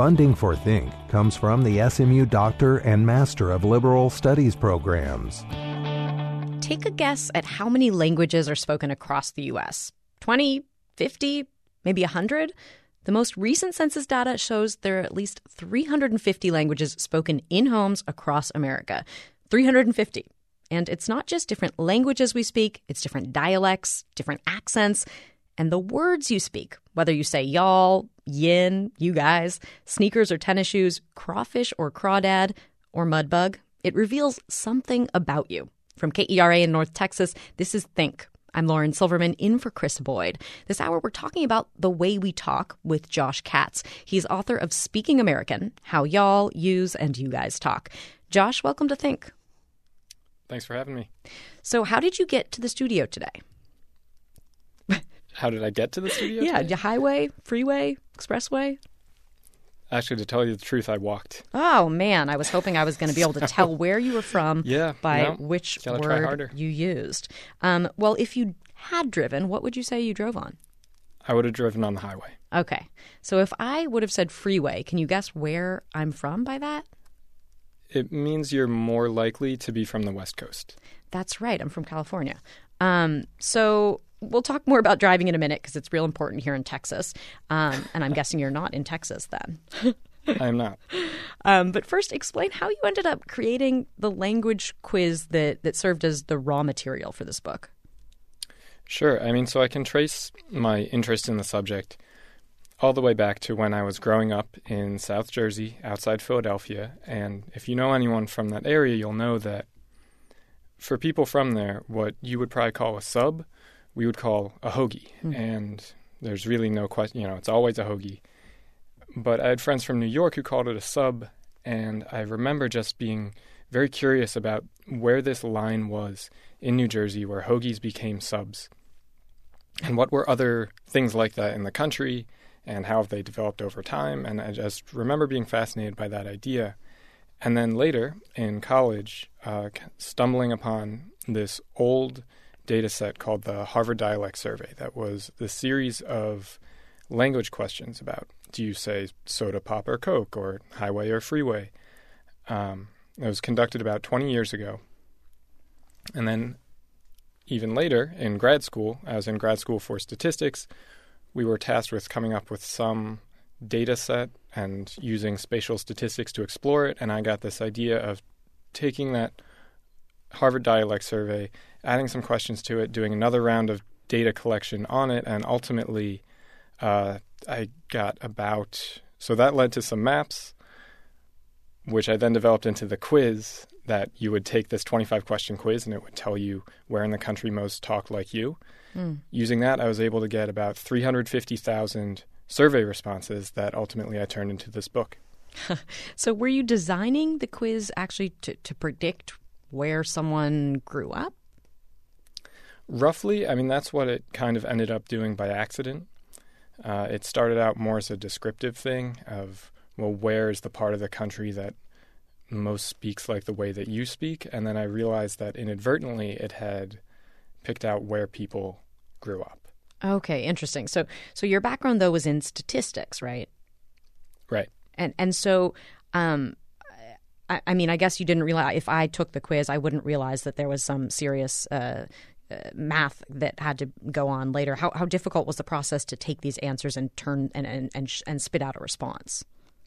Funding for Think comes from the SMU Doctor and Master of Liberal Studies programs. Take a guess at how many languages are spoken across the U.S. 20, 50, maybe 100? The most recent census data shows there are at least 350 languages spoken in homes across America. 350. And it's not just different languages we speak, it's different dialects, different accents, and the words you speak, whether you say y'all, yin, you guys, sneakers or tennis shoes, crawfish or crawdad, or mudbug, it reveals something about you. From KERA in North Texas, this is Think. I'm Lauren Silverman, in for Chris Boyd. This hour, we're talking about the way we talk with Josh Katz. He's author of Speaking American, How Y'all, Yous, and You Guys Talk. Josh, welcome to Think. Thanks for having me. So how did you get to the studio today? How did I get to the studio Yeah, today? highway, freeway, expressway? Actually, to tell you the truth, I walked. Oh, man. I was hoping I was going to be able to tell where you were from by which word you used. Well, if you had driven, what would you say you drove on? I would have driven on the highway. Okay. So if I would have said freeway, can you guess where I'm from by that? It means you're more likely to be from the West Coast. That's right. I'm from California. So we'll talk more about driving in a minute because it's real important here in Texas. And I'm guessing you're not in Texas then. I am not. But first, explain how you ended up creating the language quiz that served as the raw material for this book. Sure. So I can trace my interest in the subject all the way back to when I was growing up in South Jersey, outside Philadelphia. And if you know anyone from that area, you'll know that for people from there, what you would probably call a sub, we would call a hoagie. And there's really no question, it's always a hoagie. But I had friends from New York who called it a sub, and I remember just being very curious about where this line was in New Jersey where hoagies became subs. And what were other things like that in the country, and how have they developed over time? And I just remember being fascinated by that idea. And then later in college, stumbling upon this old data set called the Harvard Dialect Survey that was the series of language questions about, do you say soda pop or Coke or highway or freeway? It was conducted about 20 years ago. And then even later in grad school, I was in grad school for statistics, we were tasked with coming up with some data set and using spatial statistics to explore it. And I got this idea of taking that Harvard Dialect Survey, adding some questions to it, doing another round of data collection on it, and ultimately I got so that led to some maps, which I then developed into the quiz that you would take this 25-question quiz and it would tell you where in the country most talk like you. Using that, I was able to get about 350,000 survey responses that ultimately I turned into this book. So were you designing the quiz actually to predict where someone grew up? Roughly. That's what it kind of ended up doing by accident. It started out more as a descriptive thing of, where is the part of the country that most speaks like the way that you speak? And then I realized that inadvertently it had picked out where people grew up. Okay, interesting. So your background, though, was in statistics, right? Right. And so, I guess you didn't realize, if I took the quiz, I wouldn't realize that there was some serious math that had to go on later. How difficult was the process to take these answers and turn and spit out a response?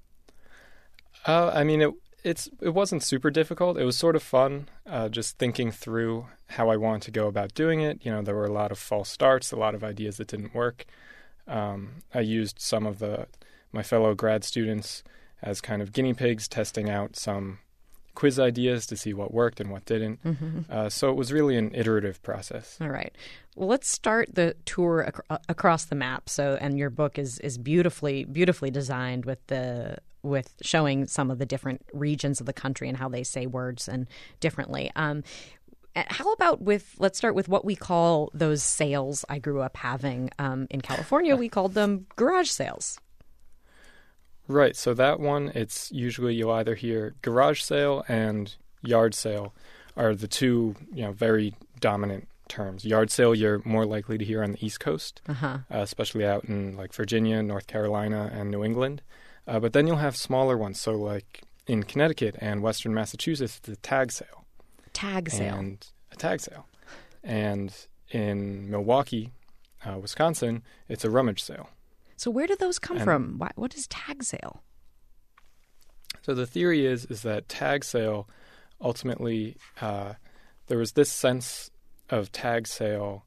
It wasn't super difficult. It was sort of fun, just thinking through how I wanted to go about doing it. There were a lot of false starts, a lot of ideas that didn't work. I used some of my fellow grad students as kind of guinea pigs, testing out some quiz ideas to see what worked and what didn't. So it was really an iterative process. All right. Well, let's start the tour across the map. And your book is beautifully designed with showing some of the different regions of the country and how they say words and differently. How about let's start with what we call those sales I grew up having. In California, we called them garage sales. Right. So that one, it's usually you'll either hear garage sale and yard sale are the two, very dominant terms. Yard sale, you're more likely to hear on the East Coast, especially out in like Virginia, North Carolina, and New England. But then you'll have smaller ones. So like in Connecticut and Western Massachusetts, it's a tag sale. Tag sale. And a tag sale. And in Milwaukee, Wisconsin, it's a rummage sale. So where do those come from? What is tag sale? So the theory is that tag sale, ultimately, there was this sense of tag sale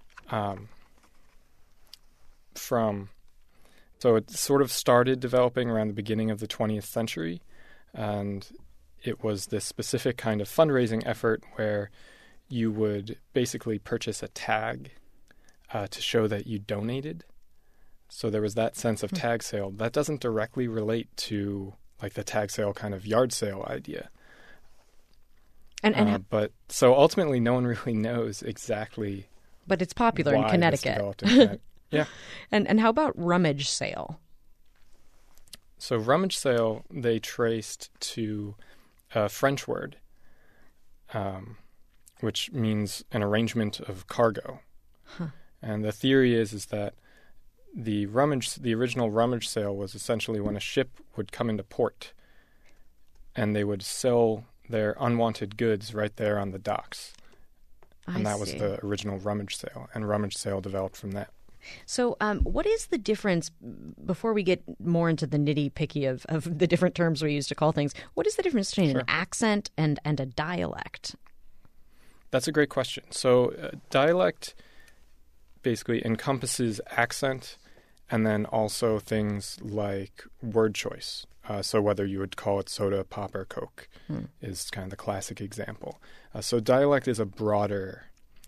so it sort of started developing around the beginning of the 20th century, and it was this specific kind of fundraising effort where you would basically purchase a tag to show that you donated. So there was that sense of tag sale. That doesn't directly relate to like the tag sale kind of yard sale idea. But so ultimately no one really knows exactly. But it's popular in Connecticut. Yeah. And how about rummage sale? So rummage sale, they traced to a French word, which means an arrangement of cargo. Huh. And the theory is that the original rummage sale was essentially when a ship would come into port and they would sell their unwanted goods right there on the docks. And that was the original rummage sale, and rummage sale developed from that. So what is the difference, before we get more into the nitty-picky of the different terms we use to call things, what is the difference between an accent and a dialect? That's a great question. So dialect basically encompasses accent and then also things like word choice. So whether you would call it soda, pop, or Coke is kind of the classic example. So dialect is a broader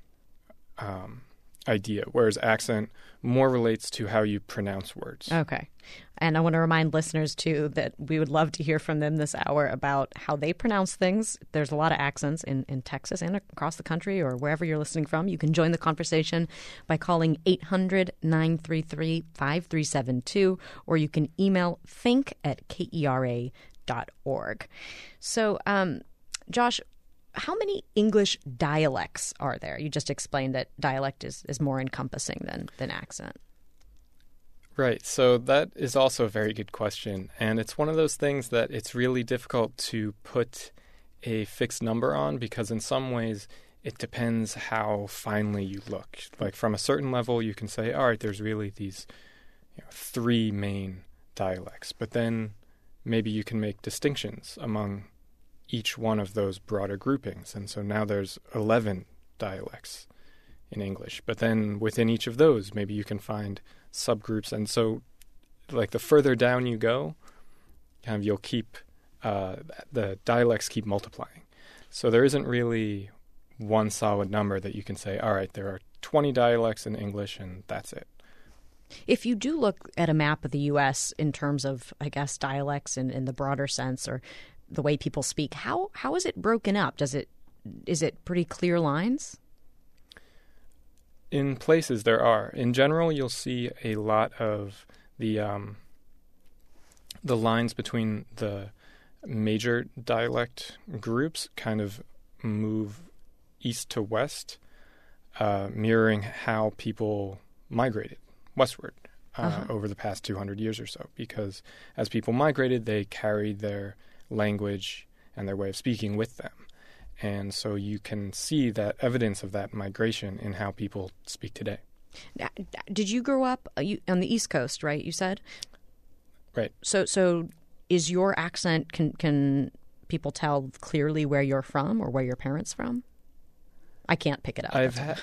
idea, whereas accent more relates to how you pronounce words. Okay. And I want to remind listeners, too, that we would love to hear from them this hour about how they pronounce things. There's a lot of accents in Texas and across the country or wherever you're listening from. You can join the conversation by calling 800-933-5372, or you can email think@kera.org. So, Josh, how many English dialects are there? You just explained that dialect is more encompassing than accent. Right. So that is also a very good question. And it's one of those things that it's really difficult to put a fixed number on, because in some ways it depends how finely you look. Like from a certain level, you can say, all right, there's really these 3 main dialects. But then maybe you can make distinctions among each one of those broader groupings. And so now there's 11 dialects in English. But then within each of those, maybe you can find subgroups. And so like the further down you go, kind of you'll keep, the dialects keep multiplying. So there isn't really one solid number that you can say, all right, there are 20 dialects in English and that's it. If you do look at a map of the U.S. in terms of, I guess, dialects in the broader sense, or the way people speak, how is it broken up? Is it pretty clear lines? In places there are. In general, you'll see a lot of the lines between the major dialect groups kind of move east to west, mirroring how people migrated westward over the past 200 years or so. Because as people migrated, they carried their language and their way of speaking with them. And so you can see that evidence of that migration in how people speak today. Did you grow up on the East Coast, right, you said? Right. So is your accent, can people tell clearly where you're from or where your parents from? I can't pick it up.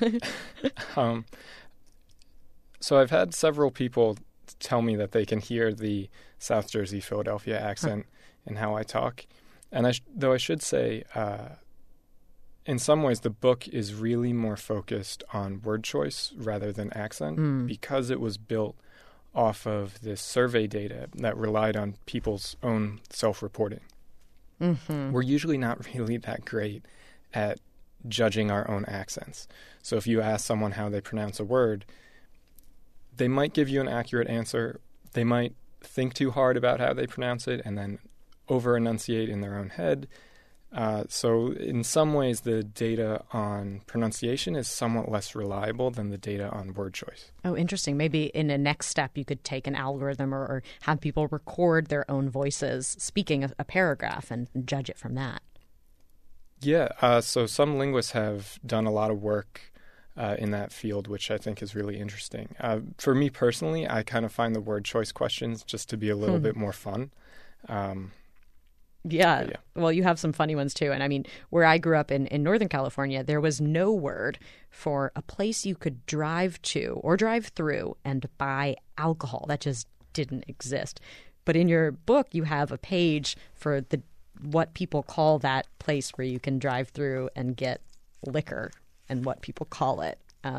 I've had several people tell me that they can hear the South Jersey, Philadelphia accent in how I talk. And though I should say, in some ways, the book is really more focused on word choice rather than accent because it was built off of this survey data that relied on people's own self-reporting. Mm-hmm. We're usually not really that great at judging our own accents. So if you ask someone how they pronounce a word, they might give you an accurate answer. They might think too hard about how they pronounce it and then over-enunciate in their own head. So in some ways, the data on pronunciation is somewhat less reliable than the data on word choice. Oh, interesting. Maybe in a next step, you could take an algorithm or have people record their own voices speaking a paragraph and judge it from that. Yeah, so some linguists have done a lot of work in that field, which I think is really interesting. For me personally, I kind of find the word choice questions just to be a little bit more fun. Yeah. Well, you have some funny ones too. And I mean, where I grew up in Northern California, there was no word for a place you could drive to or drive through and buy alcohol. That just didn't exist. But in your book, you have a page for what people call that place where you can drive through and get liquor and what people call it.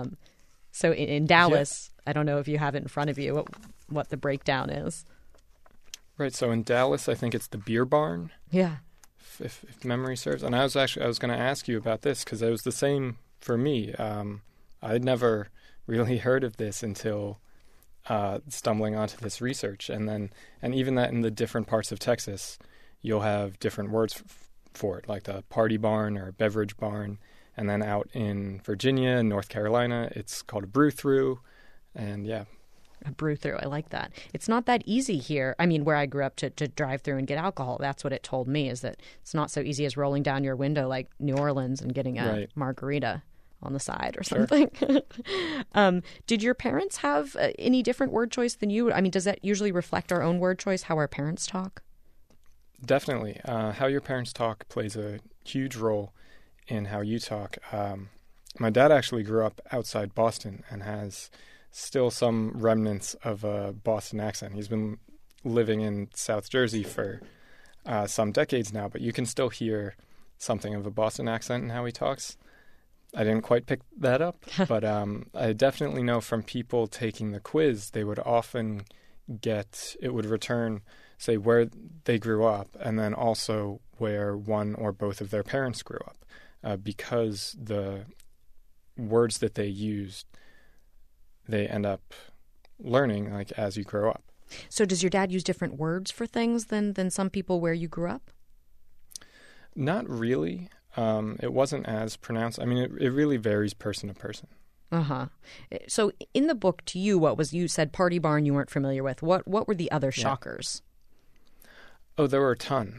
So in Dallas, I don't know if you have it in front of you, what the breakdown is. Right. So in Dallas, I think it's the Beer Barn. Yeah. If memory serves. And I was going to ask you about this because it was the same for me. I'd never really heard of this until stumbling onto this research. And even that in the different parts of Texas, you'll have different words for it, like the party barn or beverage barn. And then out in Virginia and North Carolina, it's called a brew through. And yeah. A brew through. I like that. It's not that easy here. I mean, where I grew up to drive through and get alcohol, that's what it told me, is that it's not so easy as rolling down your window like New Orleans and getting a margarita on the side or something. Sure. Did your parents have any different word choice than you? I mean, does that usually reflect our own word choice, how our parents talk? Definitely. How your parents talk plays a huge role in how you talk. My dad actually grew up outside Boston and has still some remnants of a Boston accent. He's been living in South Jersey for some decades now, but you can still hear something of a Boston accent in how he talks. I didn't quite pick that up, but I definitely know from people taking the quiz, they would often it would return, say, where they grew up, and then also where one or both of their parents grew up, because the words that they used, they end up learning like as you grow up. So does your dad use different words for things than some people where you grew up? Not really. It wasn't as pronounced. I mean, it really varies person to person. Uh-huh. So in the book, to you, you said party barn you weren't familiar with. What were the other shockers? Oh, there were a ton.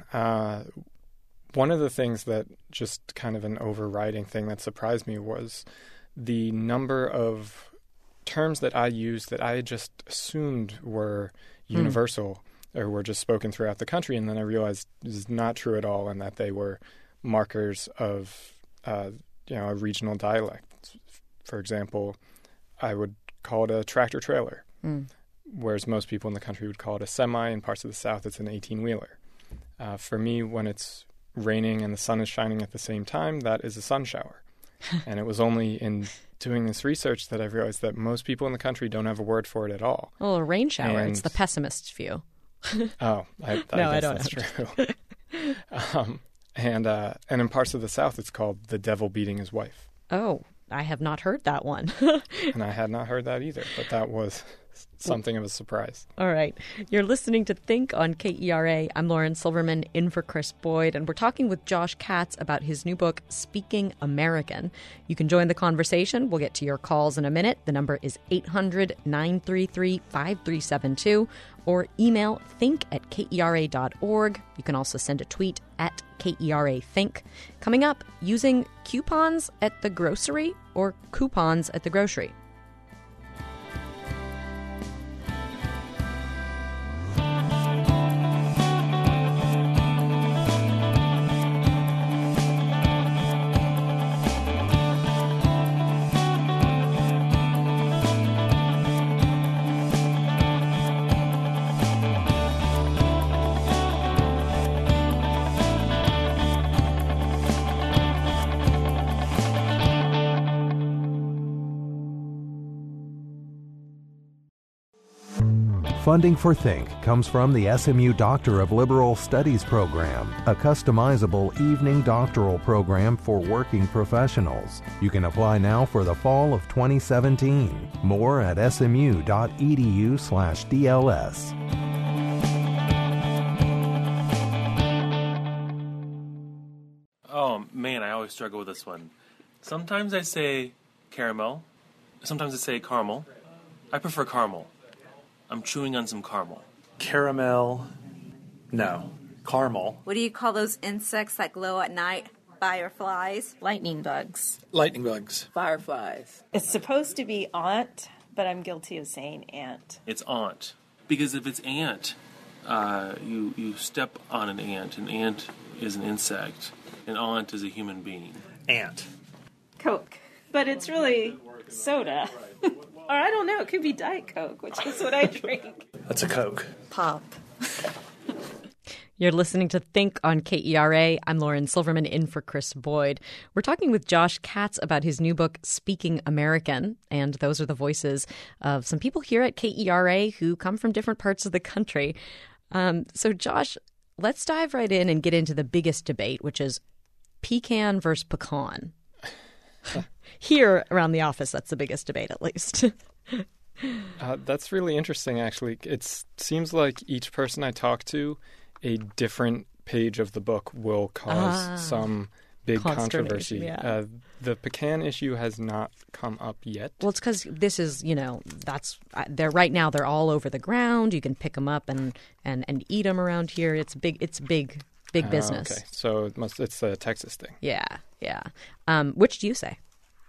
One of the things that just kind of an overriding thing that surprised me was the number of terms that I used that I just assumed were universal or were just spoken throughout the country. And then I realized this is not true at all, and that they were markers of a regional dialect. For example, I would call it a tractor trailer, whereas most people in the country would call it a semi. In parts of the South, it's an 18-wheeler. For me, when it's raining and the sun is shining at the same time, that is a sun shower. And it was only in doing this research that I realized that most people in the country don't have a word for it at all. Well, a rain shower, it's the pessimist's view. I guess that's true. And in parts of the South, it's called the devil beating his wife. Oh, I have not heard that one. And I had not heard that either, but that was something of a surprise. All right. You're listening to Think on KERA. I'm Lauren Silverman, in for Chris Boyd, and we're talking with Josh Katz about his new book, Speaking American. You can join the conversation. We'll get to your calls in a minute. The number is 800-933-5372, or email think@kera.org. You can also send a tweet at KERA Think. Coming up, using coupons at the grocery or coupons at the grocery. Funding for Think comes from the SMU Doctor of Liberal Studies program, a customizable evening doctoral program for working professionals. You can apply now for the fall of 2017. More at smu.edu/DLS. always struggle with this one. Sometimes I say caramel. Sometimes I say caramel. I prefer caramel. I'm chewing on some caramel. Caramel. No. Caramel. What do you call those insects that glow at night? Fireflies? Lightning bugs. Lightning bugs. Fireflies. It's supposed to be aunt, but I'm guilty of saying ant. It's aunt. Because if it's ant, you step on an ant. An ant is an insect. An aunt is a human being. Ant. Coke. But it's really soda. Or I don't know, it could be Diet Coke, which is what I drink. That's a Coke. Pop. You're listening to Think on KERA. I'm Lauren Silverman in for Chris Boyd. We're talking with Josh Katz about his new book, Speaking American. And those are the voices of some people here at KERA who come from different parts of the country. So, Josh, let's dive right in and get into the biggest debate, which is pecan versus pecan. Here around the office, that's the biggest debate, at least. That's really interesting, actually. It seems like each person I talk to, a different page of the book will cause some big controversy. Yeah. The pecan issue has not come up yet. Well, it's because this is, they're right now. They're all over the ground. You can pick them up and eat them around here. It's big business. Okay, so it's a Texas thing. Yeah. Which do you say?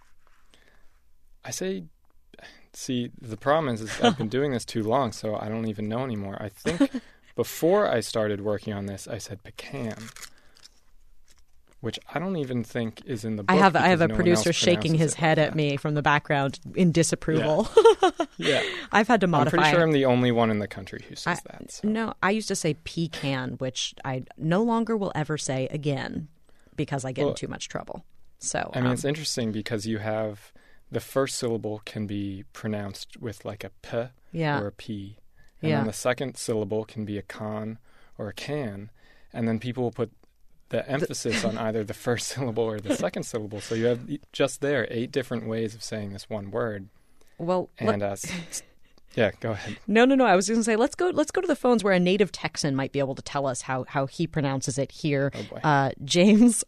I say, see, the problem is I've been doing this too long, so I don't even know anymore. I think before I started working on this, I said pecan, which I don't even think is in the book. I have a producer shaking his head at me from the background in disapproval. Yeah. I've had to modify. I'm pretty sure I'm the only one in the country who says that. So. No, I used to say pecan, which I no longer will ever say again because I get in too much trouble. So I mean, it's interesting because you have the first syllable can be pronounced with like a p or a p. And then the second syllable can be a con or a can. And then people will put the emphasis on either the first syllable or the second syllable. So you have just there 8 different ways of saying this one word. Well, and yeah, go ahead. No. I was going to say let's go to the phones where a native Texan might be able to tell us how he pronounces it here. Oh boy. James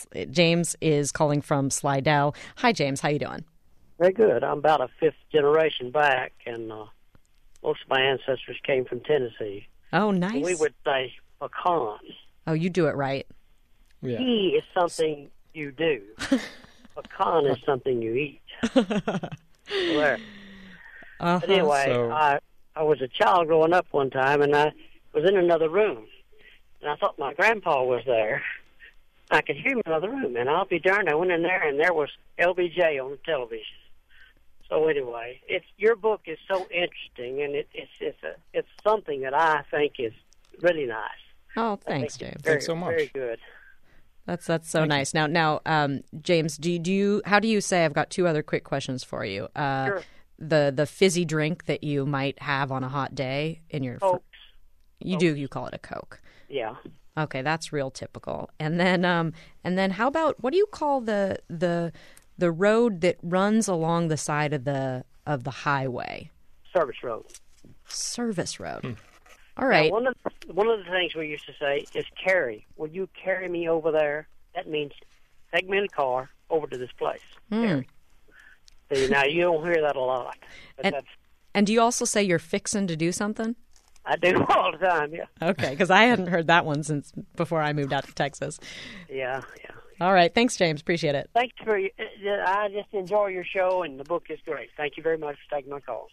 is calling from Slidell. Hi, James. How you doing? Very good. I'm about a 5th generation back, and most of my ancestors came from Tennessee. Oh, nice. We would say pecan. Oh, you do it right. Yeah. Pea is something you do. Pecan is something you eat. There. But anyway, I was a child growing up one time, and I was in another room, and I thought my grandpa was there. I could hear him in another room, and I'll be darned, I went in there, and there was LBJ on the television. So anyway, your book is so interesting, and it's something that I think is really nice. Oh, thanks, James. Thanks so much. Very good. That's so nice. Now, James, how do you say? I've got 2 other quick questions for you. Sure. The fizzy drink that you might have on a hot day in your Cokes. You call it a Coke. Yeah. Okay, that's real typical. And then how about, what do you call the road that runs along the side of the highway? Service road. Service road. All right. Now, one of the things we used to say is carry. Will you carry me over there? That means take me in the car over to this place. Carry. See, now you don't hear that a lot. But and do you also say you're fixing to do something? I do all the time, yeah. Okay, because I hadn't heard that one since before I moved out to Texas. Yeah. All right. Thanks, James. Appreciate it. Thanks I just enjoy your show, and the book is great. Thank you very much for taking my calls.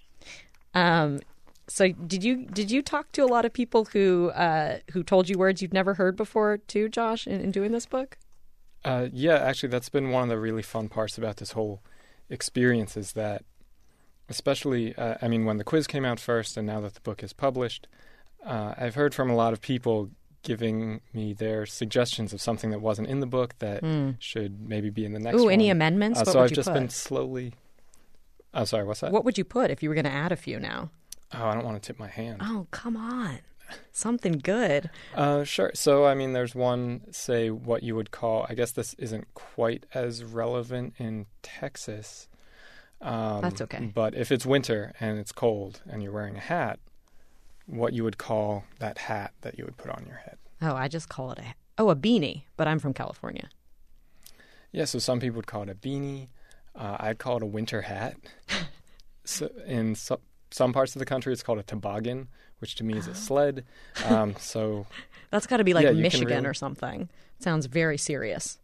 So did you talk to a lot of people who told you words you'd never heard before too, Josh, in doing this book? Yeah, actually, that's been one of the really fun parts about this whole experience is that, especially, when the quiz came out first and now that the book is published, I've heard from a lot of people giving me their suggestions of something that wasn't in the book that should maybe be in the next one. Ooh, any amendments? So I've just been slowly... Oh, sorry, what's that? What would you put if you were going to add a few now? Oh, I don't want to tip my hand. Oh, come on. Something good. Sure. So, there's one, say, what you would call... I guess this isn't quite as relevant in Texas. That's okay. But if it's winter and it's cold and you're wearing a hat, what you would call that hat that you would put on your head. Oh, I just call it a beanie, but I'm from California. Yeah, so some people would call it a beanie. I'd call it a winter hat. So in some parts of the country, it's called a toboggan, which to me is a sled. So that's got to be like Michigan or something. Sounds very serious.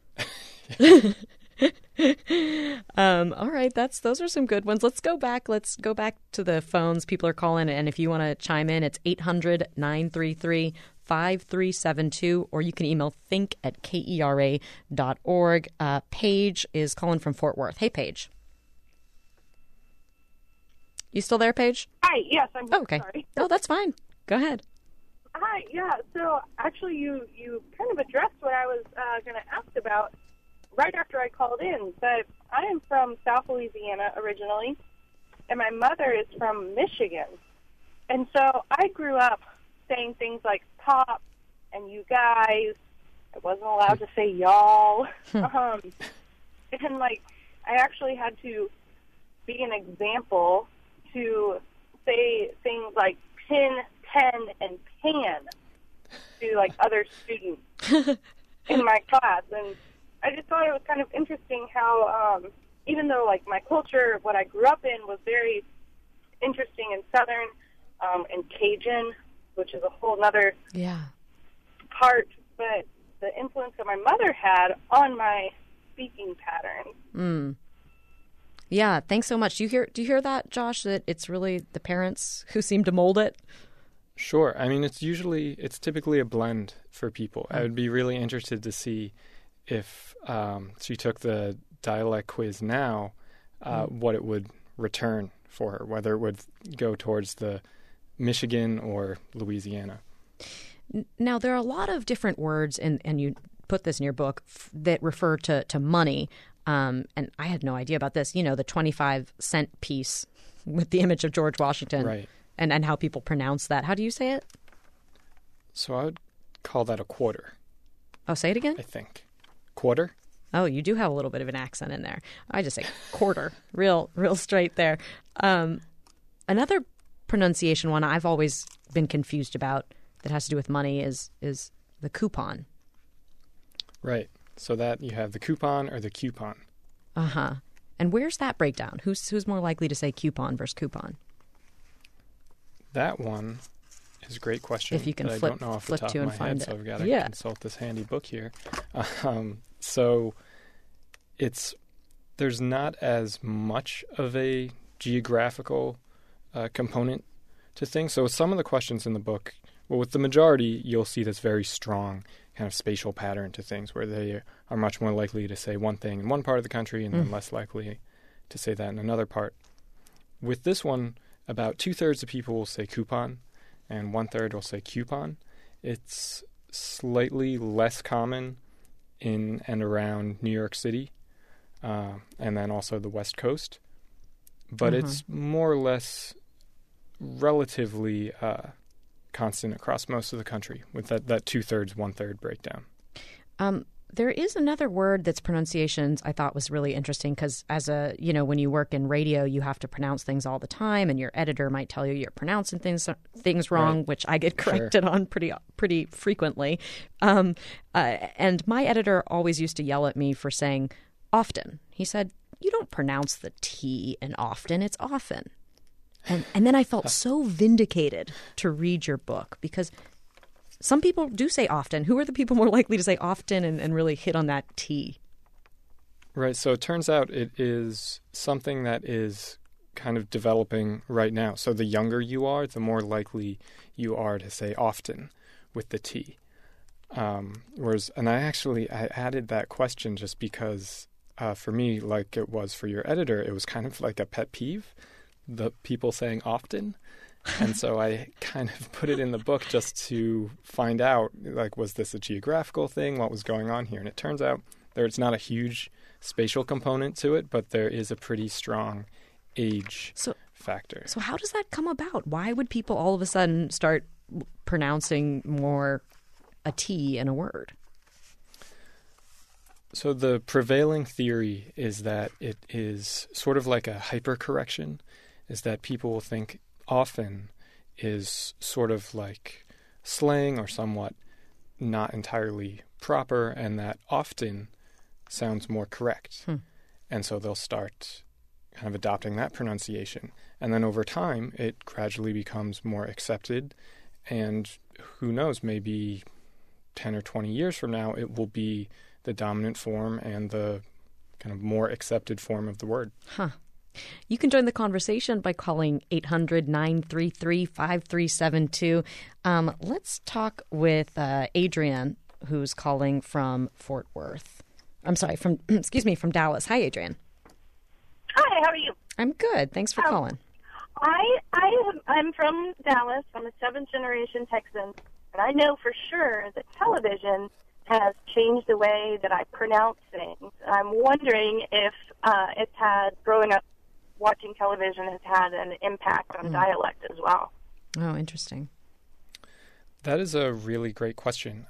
All right, those are some good ones. Let's go back to the phones. People are calling, and if you want to chime in, it's 800-933-5372, or you can email think@kera.org. Paige is calling from Fort Worth. Hey, Paige. You still there, Paige? Hi, yes, I'm here. Oh, okay. Sorry. Oh, that's fine. Go ahead. Hi, yeah, so actually you kind of addressed what I was going to ask about right after I called in, but I am from South Louisiana originally, and my mother is from Michigan. And so I grew up saying things like pop and you guys. I wasn't allowed to say y'all. And, I actually had to be an example to say things like pin, pen, and pan to, other students in my class. And I just thought it was kind of interesting how, even though, my culture, what I grew up in was very interesting and Southern and Cajun, which is a whole other part, but the influence that my mother had on my speaking patterns. Mm. Yeah, thanks so much. Do you hear that, Josh, that it's really the parents who seem to mold it? Sure. I mean, it's typically a blend for people. I would be really interested to see if she took the dialect quiz now, what it would return for her, whether it would go towards the Michigan or Louisiana. Now, there are a lot of different words, and you put this in your book, that refer to money. And I had no idea about this. The 25-cent piece with the image of George Washington, right? And how people pronounce that. How do you say it? So I would call that a quarter. Oh, say it again? I think. Quarter? Oh, you do have a little bit of an accent in there. I just say quarter. real straight there. Another pronunciation one I've always been confused about that has to do with money is the coupon. Right. So that you have the coupon or the coupon. Uh-huh. And where's that breakdown? Who's more likely to say coupon versus coupon? That one is a great question. If you can I don't know off the top of my head, so I've got to consult this handy book here. So there's not as much of a geographical component to things. So some of the questions in the book, well, with the majority, you'll see this very strong kind of spatial pattern to things where they are much more likely to say one thing in one part of the country and then less likely to say that in another part. With this one, about 2/3 of people will say coupon and 1/3 will say coupon. It's slightly less common in and around New York City and then also the West Coast. But it's more or less relatively constant across most of the country with that 2/3, 1/3 breakdown. There is another word that's pronunciations I thought was really interesting because when you work in radio, you have to pronounce things all the time, and your editor might tell you you're pronouncing things wrong, right, which I get corrected on pretty frequently. And my editor always used to yell at me for saying often. He said, "You don't pronounce the T in often, it's often." And then I felt so vindicated to read your book because some people do say often. Who are the people more likely to say often and really hit on that T? Right. So it turns out it is something that is kind of developing right now. So the younger you are, the more likely you are to say often with the T. I added that question just because for me, like it was for your editor, it was kind of like a pet peeve, the people saying often. And so I kind of put it in the book just to find out, was this a geographical thing? What was going on here? And it turns out there's not a huge spatial component to it, but there is a pretty strong age factor. So how does that come about? Why would people all of a sudden start pronouncing more a T in a word? So the prevailing theory is that it is sort of like a hypercorrection, is that people will think often is sort of like slang or somewhat not entirely proper, and that often sounds more correct. And so they'll start kind of adopting that pronunciation. And then over time, it gradually becomes more accepted. And who knows, maybe 10 or 20 years from now, it will be the dominant form and the kind of more accepted form of the word. You can join the conversation by calling 800-933-5372. Let's talk with Adrienne, who's calling from Fort Worth. I'm sorry, from Dallas. Hi, Adrienne. Hi, how are you? I'm good. Thanks for calling. I'm from Dallas. I'm a seventh-generation Texan, and I know for sure that television has changed the way that I pronounce things. I'm wondering if it's had, growing up watching television, has had an impact on dialect as well. Oh, interesting. That is a really great question.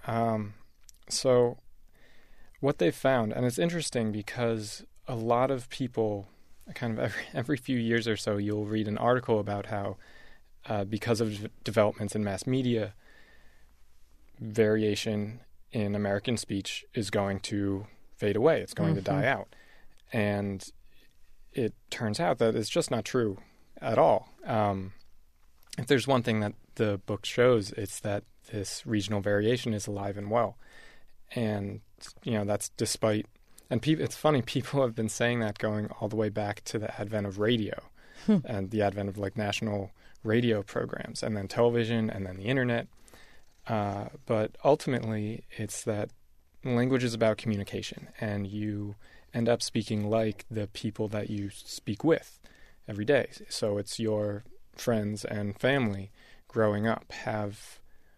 So what they've found, and it's interesting because a lot of people, kind of every few years or so, you'll read an article about how because of developments in mass media, variation in American speech is going to fade away. It's going to die out. And it turns out that it's just not true at all. If there's one thing that the book shows, it's that this regional variation is alive and well. And, that's despite... And it's funny, people have been saying that going all the way back to the advent of radio and the advent of, national radio programs, and then television, and then the internet. But ultimately, it's that language is about communication, and you end up speaking like the people that you speak with every day. So it's your friends and family growing up have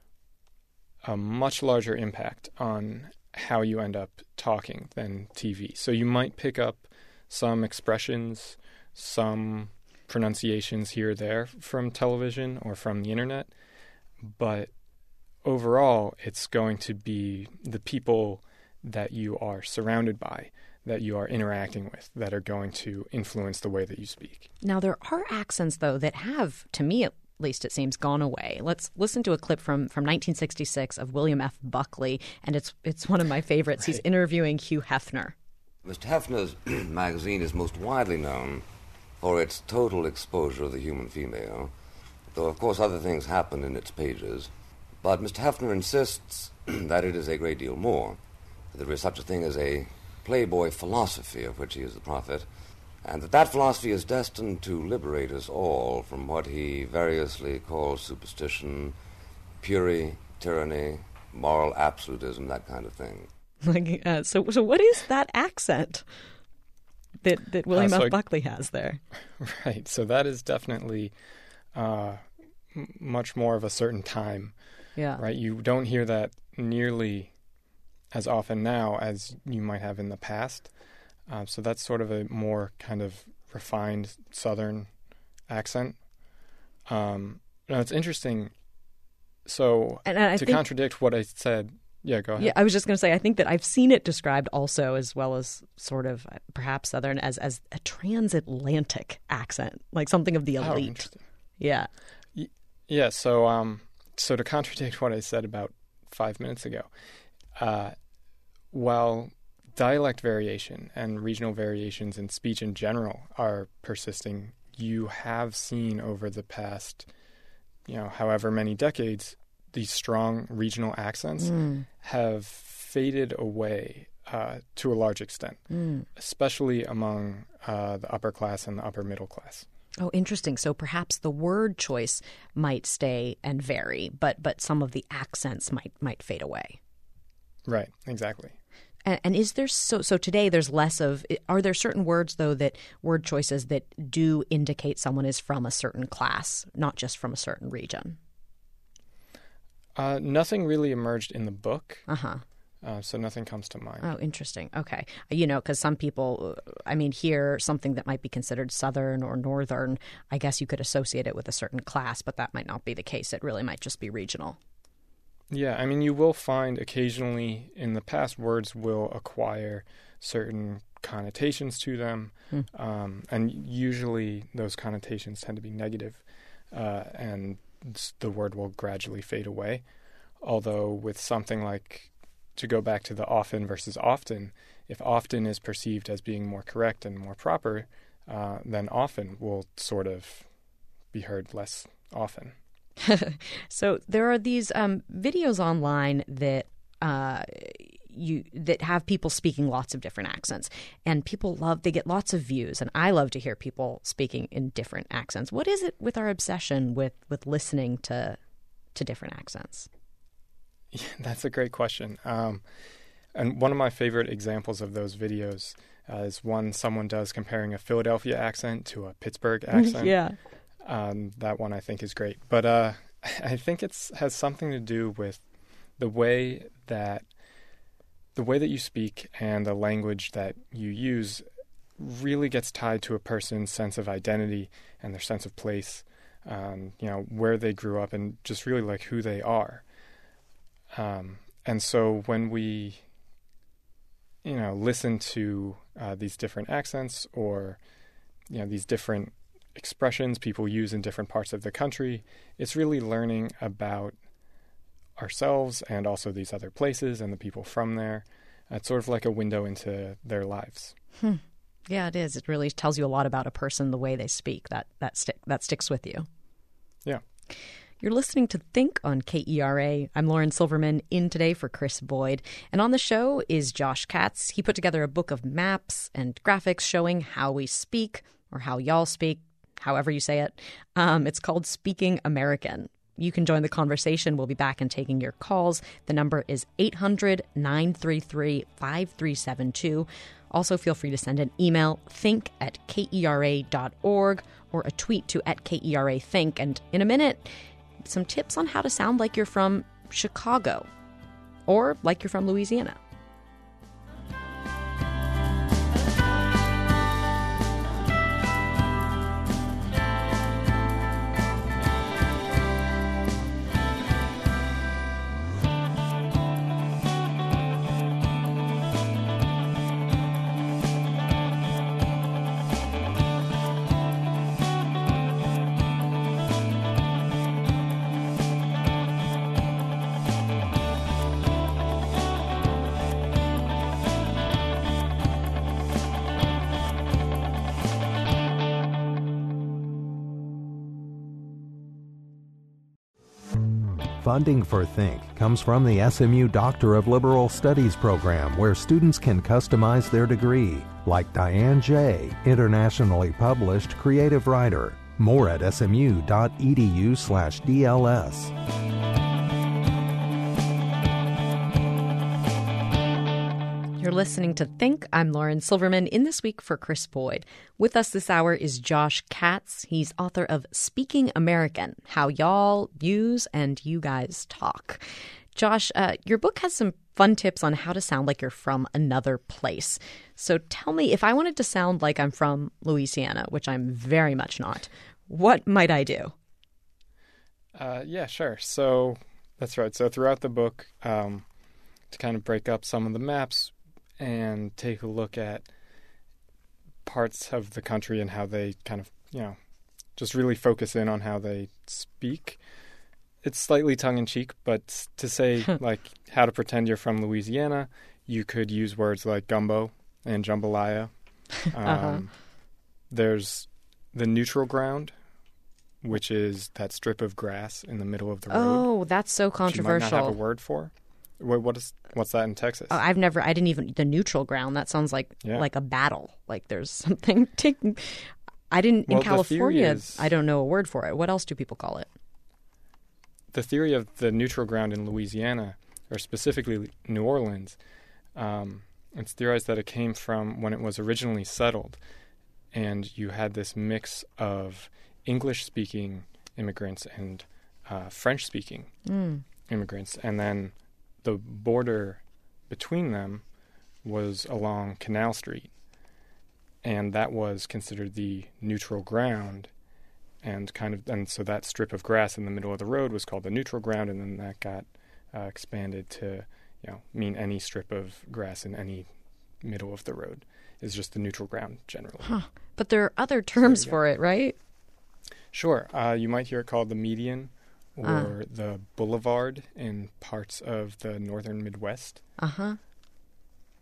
a much larger impact on how you end up talking than TV. So you might pick up some expressions, some pronunciations here or there from television or from the internet, but overall it's going to be the people that you are surrounded by, that you are interacting with, that are going to influence the way that you speak. Now, there are accents, though, that have, to me at least it seems, gone away. Let's listen to a clip from 1966 of William F. Buckley, and it's one of my favorites. Right. He's interviewing Hugh Hefner. Mr. Hefner's magazine is most widely known for its total exposure of the human female, though, of course, other things happen in its pages. But Mr. Hefner insists that it is a great deal more. There is such a thing as a Playboy philosophy, of which he is the prophet, and that philosophy is destined to liberate us all from what he variously calls superstition, fury, tyranny, moral absolutism, that kind of thing. So what is that accent that William F. Buckley has there? Right. So that is definitely much more of a certain time. Yeah. Right. You don't hear that nearly as often now as you might have in the past. So that's sort of a more kind of refined Southern accent. Now, it's interesting. So to contradict what I said, yeah, go ahead. Yeah, I was just going to say, I think that I've seen it described also, as well as sort of perhaps Southern, as a transatlantic accent, like something of the elite. Oh, interesting. Yeah. Yeah, so to contradict what I said about 5 minutes ago, while dialect variation and regional variations in speech in general are persisting, you have seen over the past, however many decades, these strong regional accents have faded away to a large extent, especially among the upper class and the upper middle class. Oh, interesting. So perhaps the word choice might stay and vary, but some of the accents might fade away. Right, exactly. And is there so today there's less of, are there certain words, though, that word choices that do indicate someone is from a certain class, not just from a certain region? Nothing really emerged in the book. Uh-huh. So nothing comes to mind. Oh, interesting. Okay. Because some people, here, something that might be considered Southern or Northern, I guess you could associate it with a certain class, but that might not be the case. It really might just be regional. Yeah, you will find occasionally in the past words will acquire certain connotations to them, and usually those connotations tend to be negative, and the word will gradually fade away. Although with something like, to go back to the often versus often, if often is perceived as being more correct and more proper, then often will sort of be heard less often. So there are these videos online that that have people speaking lots of different accents, and they get lots of views, and I love to hear people speaking in different accents. What is it with our obsession with listening to different accents? Yeah, that's a great question. And one of my favorite examples of those videos is one someone does comparing a Philadelphia accent to a Pittsburgh accent. Yeah. That one I think is great. But I think it has something to do with the way that you speak and the language that you use really gets tied to a person's sense of identity and their sense of place, where they grew up and just really like who they are. And so when we, listen to these different accents or, these different expressions people use in different parts of the country, it's really learning about ourselves and also these other places and the people from there. It's sort of like a window into their lives. Yeah, it is. It really tells you a lot about a person, the way they speak. That sticks with you. Yeah. You're listening to Think on KERA. I'm Lauren Silverman, in today for Chris Boyd. And on the show is Josh Katz. He put together a book of maps and graphics showing how we speak, or how y'all speak, however you say it. It's called Speaking American. You can join the conversation. We'll be back and taking your calls. The number is 800-933-5372. Also, feel free to send an email, think@kera.org, or a tweet to @KERAthink. And in a minute, some tips on how to sound like you're from Chicago or like you're from Louisiana. Funding for Think comes from the SMU Doctor of Liberal Studies program, where students can customize their degree, like Diane J., internationally published creative writer. More at smu.edu/DLS. You're listening to Think. I'm Lauren Silverman, in this week for Chris Boyd. With us this hour is Josh Katz. He's author of Speaking American, How Y'all Use and You Guys Talk. Josh, your book has some fun tips on how to sound like you're from another place. So tell me, if I wanted to sound like I'm from Louisiana, which I'm very much not, what might I do? Yeah, sure. So that's right. So throughout the book, to kind of break up some of the maps and take a look at parts of the country and how they kind of, just really focus in on how they speak. It's slightly tongue-in-cheek, but to say, like, how to pretend you're from Louisiana, you could use words like gumbo and jambalaya. There's the neutral ground, which is that strip of grass in the middle of the road. Oh, that's so controversial. You might not have a word for. What's that in Texas? I didn't even, the neutral ground, that sounds like a battle. Like there's something taking, in California, I don't know a word for it. What else do people call it? The theory of the neutral ground in Louisiana, or specifically New Orleans, it's theorized that it came from when it was originally settled, and you had this mix of English-speaking immigrants and French-speaking immigrants, and then the border between them was along Canal Street, and that was considered the neutral ground, and so that strip of grass in the middle of the road was called the neutral ground, and then that got expanded to mean any strip of grass in any middle of the road is just the neutral ground generally. But there are other terms for it, right? Sure. You might hear it called the median or the boulevard in parts of the northern Midwest.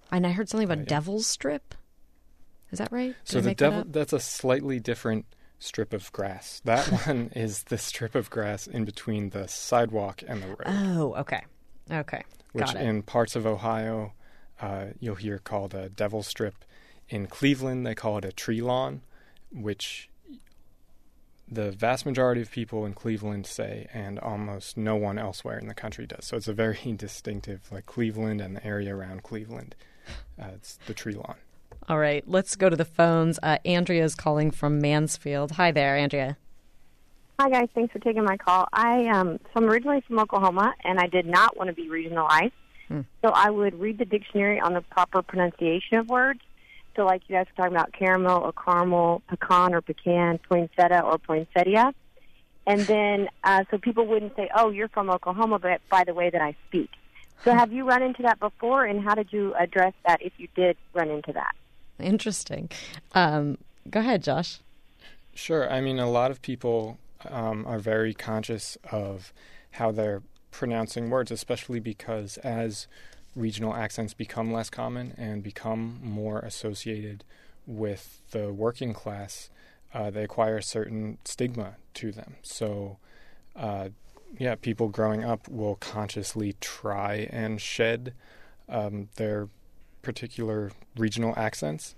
And I heard something about Devil's Strip. Is that right? So that's a slightly different strip of grass. That one is the strip of grass in between the sidewalk and the road. Oh, okay. Okay. Which in parts of Ohio, you'll hear called a Devil's Strip. In Cleveland, they call it a tree lawn, which the vast majority of people in Cleveland say, and almost no one elsewhere in the country does. So it's a very distinctive, like Cleveland and the area around Cleveland. It's the tree lawn. All right, let's go to the phones. Andrea is calling from Mansfield. Hi there, Andrea. Hi, guys. Thanks for taking my call. So I'm originally from Oklahoma, and I did not want to be regionalized. So I would read the dictionary on the proper pronunciation of words. So like you guys were talking about caramel or caramel, pecan or pecan, poinsettia or poinsettia. And then so people wouldn't say, oh, you're from Oklahoma, but by the way that I speak. So have you run into that before, and how did you address that if you did run into that? Interesting. Go ahead, Josh. Sure. I mean, a lot of people are very conscious of how they're pronouncing words, especially because as regional accents become less common and become more associated with the working class, they acquire a certain stigma to them. So, people growing up will consciously try and shed their particular regional accents,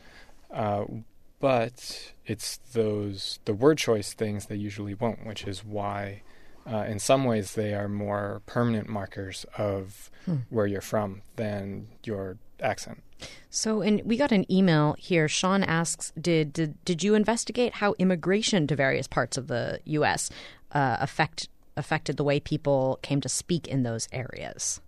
but it's the word choice things they usually won't, which is why in some ways they are more permanent markers of where you're from than your accent. So, and we got an email here. Sean asks, did you investigate how immigration to various parts of the U.S. affected the way people came to speak in those areas?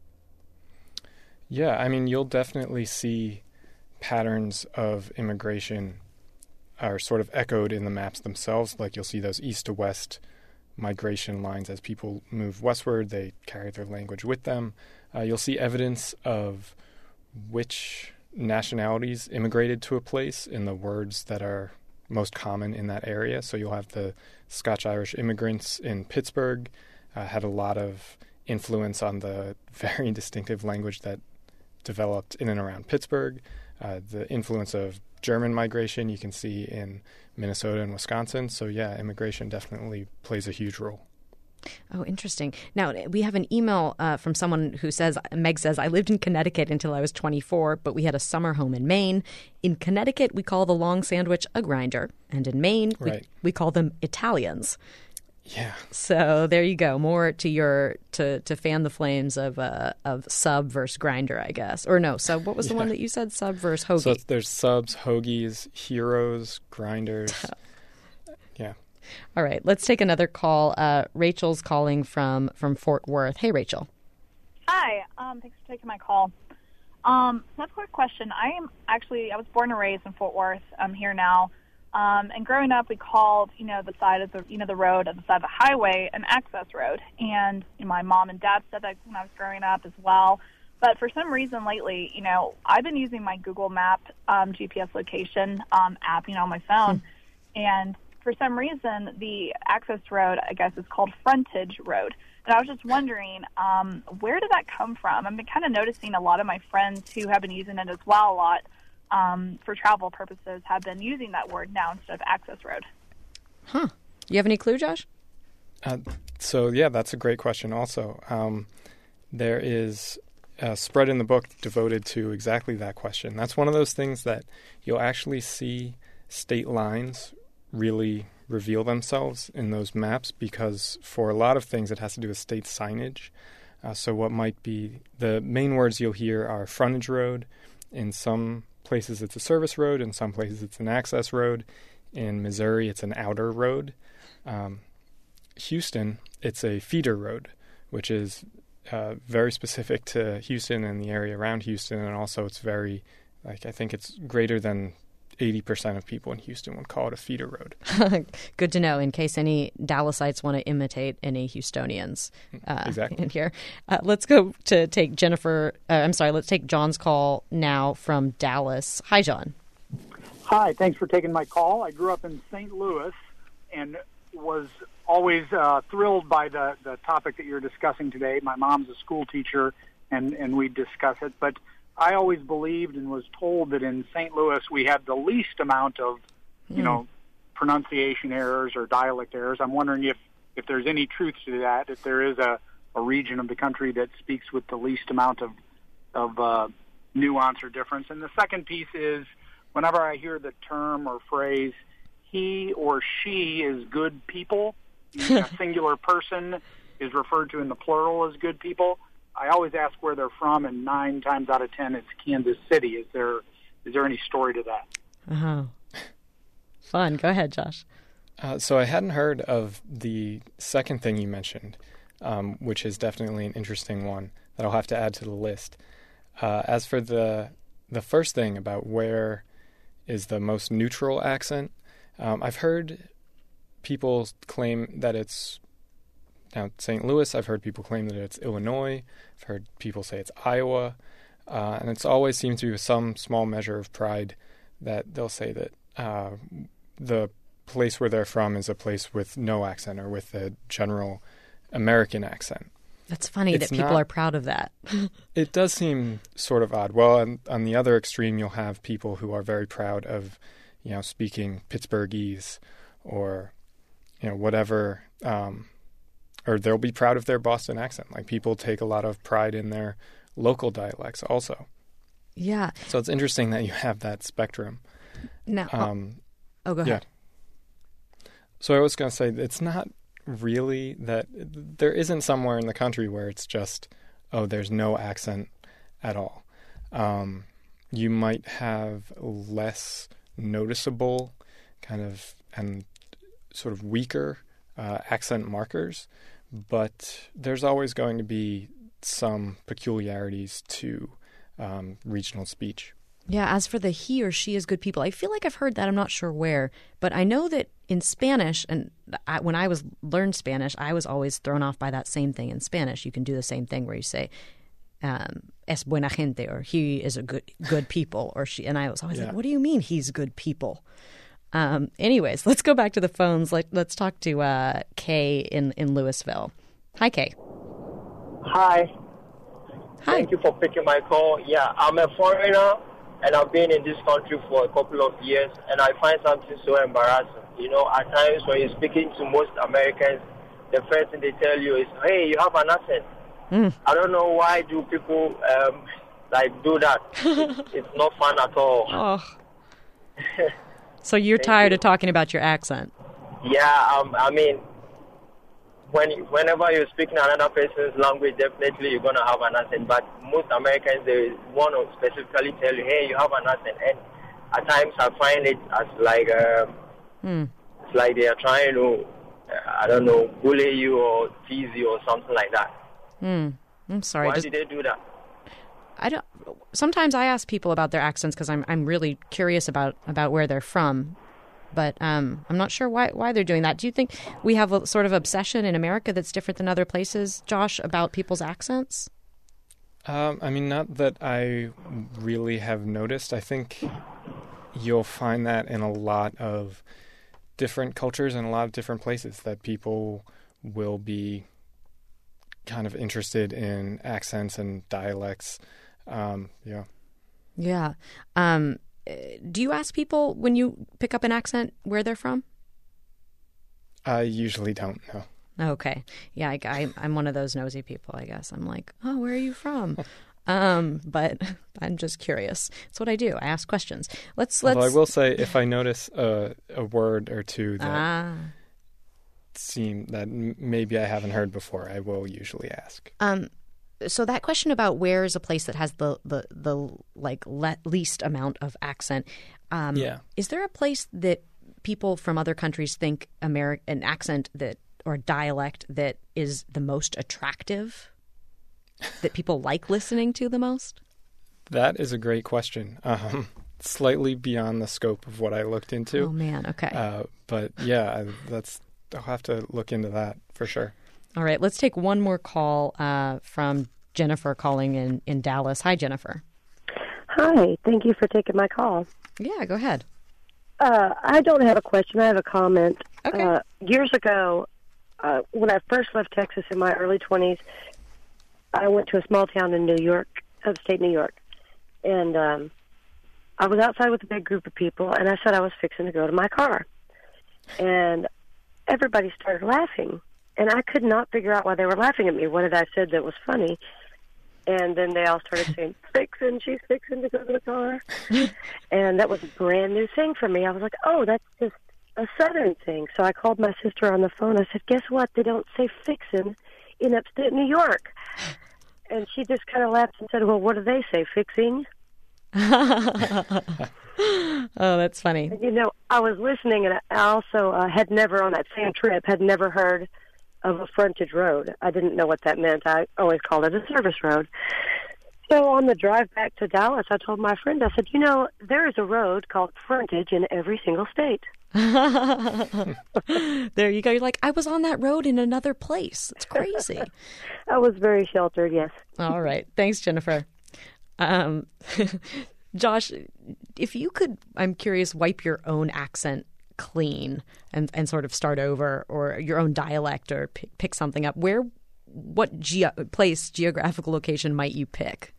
Yeah, I mean, you'll definitely see patterns of immigration are sort of echoed in the maps themselves. Like you'll see those east to west migration lines as people move westward. They carry their language with them. You'll see evidence of which nationalities immigrated to a place in the words that are most common in that area. So you'll have the Scotch-Irish immigrants in Pittsburgh had a lot of influence on the very distinctive language that developed in and around Pittsburgh. The influence of German migration you can see in Minnesota and Wisconsin. So yeah, immigration definitely plays a huge role. Oh, interesting. Now, we have an email from someone who says, Meg says, I lived in Connecticut until I was 24, but we had a summer home in Maine. In Connecticut, we call the long sandwich a grinder. And in Maine, we call them Italians. Yeah. So there you go. More to to fan the flames of sub versus grinder, I guess. Or no, sub. What was the one that you said? Sub versus hoagie. So there's subs, hoagies, heroes, grinders. Yeah. All right. Let's take another call. Rachel's calling from Fort Worth. Hey, Rachel. Hi. Thanks for taking my call. That's a quick question. I was born and raised in Fort Worth. I'm here now. And growing up, we called, the side of the road at the side of the highway an access road. And my mom and dad said that when I was growing up as well. But for some reason lately, I've been using my Google Map GPS location app, on my phone. And for some reason, the access road, I guess, is called frontage road. And I was just wondering, where did that come from? I've been kind of noticing a lot of my friends who have been using it as well a lot. For travel purposes, have been using that word now instead of access road. Huh. You have any clue, Josh? That's a great question also. There is a spread in the book devoted to exactly that question. That's one of those things that you'll actually see state lines really reveal themselves in those maps because for a lot of things it has to do with state signage. So what might be the main words you'll hear are frontage road. In some places it's a service road. In some places it's an access road. In Missouri it's an outer road. Houston, it's a feeder road, which is very specific to Houston and the area around Houston. And also it's very, I think it's greater than 80% of people in Houston would call it a feeder road. Good to know in case any Dallasites want to imitate any Houstonians exactly. in here. Let's go to take let's take John's call now from Dallas. Hi, John. Hi, thanks for taking my call. I grew up in St. Louis and was always thrilled by the topic that you're discussing today. My mom's a school teacher, and we discuss it. But I always believed and was told that in St. Louis we had the least amount of, pronunciation errors or dialect errors. I'm wondering if there's any truth to that, if there is a region of the country that speaks with the least amount of nuance or difference. And the second piece is, whenever I hear the term or phrase, he or she is good people, a singular person is referred to in the plural as good people, I always ask where they're from, and 9 times out of 10 it's Kansas City. Is there any story to that? Uh-huh. Fun. Go ahead, Josh. So I hadn't heard of the second thing you mentioned, which is definitely an interesting one that I'll have to add to the list. As for the first thing about where is the most neutral accent, I've heard people claim that it's now St. Louis. I've heard people claim that it's Illinois. I've heard people say it's Iowa. And it's always seemed to be some small measure of pride that they'll say that the place where they're from is a place with no accent or with a general American accent. That's funny that people are proud of that. It does seem sort of odd. Well, on the other extreme, you'll have people who are very proud of, speaking Pittsburghese or, whatever, or they'll be proud of their Boston accent. Like, people take a lot of pride in their local dialects also. Yeah. So it's interesting that you have that spectrum. Now, go ahead. Yeah. So I was going to say, it's not really that there isn't somewhere in the country where it's just, there's no accent at all. You might have less noticeable kind of and sort of weaker accent markers, but there's always going to be some peculiarities to regional speech. Yeah, as for the he or she is good people, I feel like I've heard that. I'm not sure where, but I know that in Spanish, and when I learned Spanish, I was always thrown off by that same thing in Spanish. You can do the same thing where you say, es buena gente, or he is a good people, or she, and I was always like, what do you mean he's good people? Anyways, let's go back to the phones. Let's talk to Kay in Louisville. Hi, Kay. Hi. Thank you for picking my call. Yeah, I'm a foreigner, and I've been in this country for a couple of years, and I find something so embarrassing. At times when you're speaking to most Americans, the first thing they tell you is, hey, you have an accent. I don't know why do people do that. It's not fun at all. Oh. So you're tired of talking about your accent? Yeah, whenever you're speaking another person's language, definitely you're going to have an accent. But most Americans, they want to specifically tell you, hey, you have an accent. And at times I find it as it's like they are trying to, bully you or tease you or something like that. I'm sorry. Why did they do that? Sometimes I ask people about their accents because I'm really curious about where they're from. But I'm not sure why they're doing that. Do you think we have a sort of obsession in America that's different than other places, Josh, about people's accents? Not that I really have noticed. I think you'll find that in a lot of different cultures and a lot of different places that people will be kind of interested in accents and dialects. Yeah. Do you ask people when you pick up an accent where they're from? I usually don't, no. Okay. Yeah, I'm one of those nosy people, I guess. I'm like, oh, where are you from? But I'm just curious. That's what I do. I ask questions. Let's. Although I will say, if I notice a word or two that seem that maybe I haven't heard before, I will usually ask. So that question about where is a place that has the least amount of accent, is there a place that people from other countries think an accent that or dialect that is the most attractive, that people like listening to the most? That is a great question. Slightly beyond the scope of what I looked into. Oh man, okay. But yeah, I'll have to look into that for sure. All right, let's take one more call from Jennifer calling in Dallas. Hi, Jennifer. Hi, thank you for taking my call. Yeah, go ahead. I don't have a question. I have a comment. Okay. Years ago, when I first left Texas in my early 20s, I went to a small town in New York, upstate New York. And I was outside with a big group of people, and I said I was fixing to go to my car. And everybody started laughing, and I could not figure out why they were laughing at me. What had I said that was funny? And then they all started saying, she's fixing to go to the car. And that was a brand new thing for me. I was like, oh, that's just a Southern thing. So I called my sister on the phone. I said, guess what? They don't say fixin' in upstate New York. And she just kind of laughed and said, well, what do they say, fixing? Oh, that's funny. And, I was listening, and I also had never, on that same trip, had never heard of a frontage road. I didn't know what that meant. I always called it a service road. So on the drive back to Dallas, I told my friend, I said, there is a road called frontage in every single state. There you go. You're like, I was on that road in another place. It's crazy. I was very sheltered, yes. All right. Thanks, Jennifer. Josh, if you could, I'm curious, wipe your own accent clean and sort of start over, or your own dialect, or pick something up, what geographical location might you pick?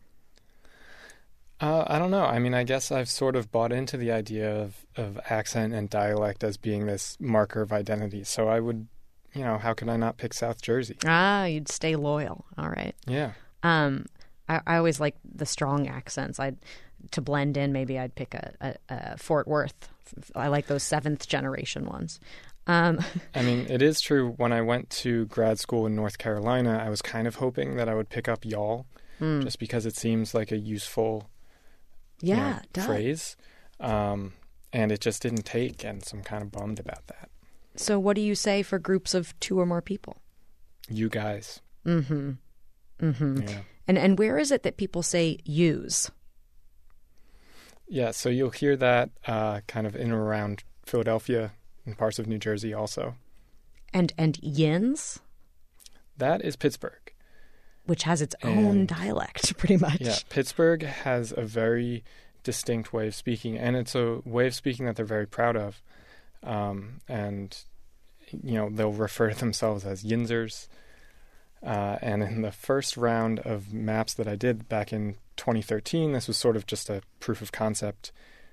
I don't know. I mean, I guess I've sort of bought into the idea of accent and dialect as being this marker of identity. So I would, how could I not pick South Jersey? You'd stay loyal. All right. Yeah. I always like the strong accents. To blend in, maybe I'd pick a Fort Worth. I like those 7th generation ones. I mean, it is true. When I went to grad school in North Carolina, I was kind of hoping that I would pick up y'all, just because it seems like a useful phrase. And it just didn't take, and so I'm kind of bummed about that. So what do you say for groups of 2 or more people? You guys. Mm-hmm. Mm-hmm. Yeah. And where is it that people say use? Yeah, so you'll hear that kind of in and around Philadelphia and parts of New Jersey also. And yins? That is Pittsburgh. Which has its own dialect, pretty much. Yeah, Pittsburgh has a very distinct way of speaking, and it's a way of speaking that they're very proud of. And, they'll refer to themselves as yinsers. And in the first round of maps that I did back in 2013, this was sort of just a proof of concept.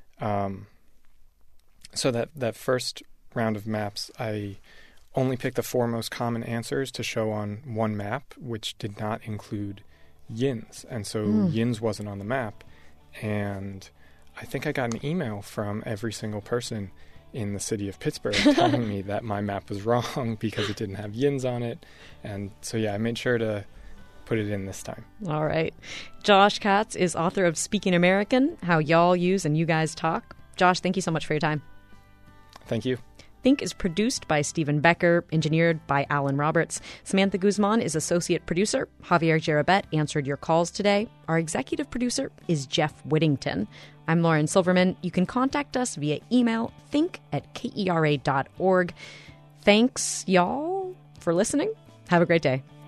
So that first round of maps, I only picked the 4 most common answers to show on one map, which did not include yins. And so yins wasn't on the map. And I think I got an email from every single person in the city of Pittsburgh telling me that my map was wrong because it didn't have yins on it. And so, I made sure to put it in this time. All right. Josh Katz is author of Speaking American, How Y'all Use and You Guys Talk. Josh, thank you so much for your time. Thank you. Think is produced by Stephen Becker, engineered by Alan Roberts. Samantha Guzman is associate producer. Javier Jarabet answered your calls today. Our executive producer is Jeff Whittington. I'm Lauren Silverman. You can contact us via email, think@kera.org. Thanks, y'all, for listening. Have a great day.